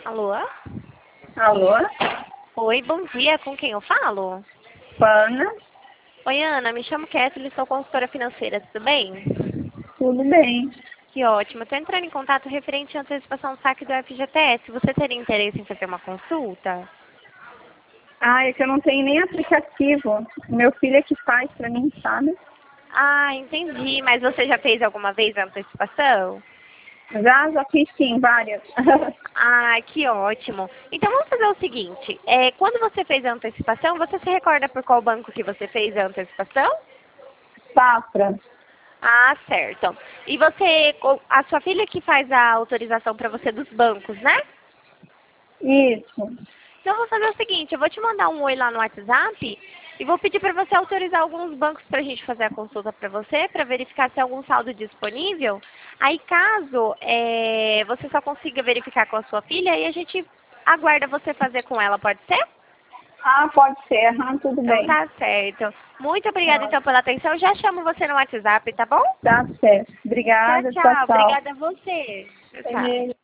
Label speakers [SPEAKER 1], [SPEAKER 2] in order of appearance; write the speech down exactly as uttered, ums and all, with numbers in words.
[SPEAKER 1] Alô?
[SPEAKER 2] Alô?
[SPEAKER 1] Oi, bom dia. Com quem eu falo?
[SPEAKER 2] Pana?
[SPEAKER 1] Oi, Ana. Me chamo Kathleen, sou consultora financeira. Tudo bem?
[SPEAKER 2] Tudo bem.
[SPEAKER 1] Que ótimo. Estou entrando em contato referente à antecipação do saque do F G T S. Você teria interesse em fazer uma consulta?
[SPEAKER 2] Ah, é que eu não tenho nem aplicativo. Meu filho é que faz pra mim, sabe?
[SPEAKER 1] Ah, entendi. Mas você já fez alguma vez a antecipação?
[SPEAKER 2] Já, já fiz sim, várias.
[SPEAKER 1] Ah, que ótimo. Então vamos fazer o seguinte. É, quando você fez a antecipação, você se recorda por qual banco que você fez a antecipação?
[SPEAKER 2] Safra.
[SPEAKER 1] Ah, certo. E você, a sua filha que faz a autorização para você dos bancos, né?
[SPEAKER 2] Isso.
[SPEAKER 1] Então eu vou fazer o seguinte, eu vou te mandar um oi lá no WhatsApp e vou pedir para você autorizar alguns bancos para a gente fazer a consulta para você, para verificar se tem algum saldo disponível. Aí caso é, você só consiga verificar com a sua filha, aí a gente aguarda você fazer com ela, pode ser?
[SPEAKER 2] Ah, pode ser. Ah, tudo
[SPEAKER 1] Então
[SPEAKER 2] bem.
[SPEAKER 1] tá certo. Muito obrigada
[SPEAKER 2] Tá,
[SPEAKER 1] então pela atenção. Eu já chamo você no WhatsApp, tá bom?
[SPEAKER 2] tá certo.
[SPEAKER 1] Tchau,
[SPEAKER 2] Obrigada. Tchau,
[SPEAKER 1] tchau.
[SPEAKER 2] tchau.
[SPEAKER 1] Obrigada a você. Tchau, tchau.
[SPEAKER 2] Beijo.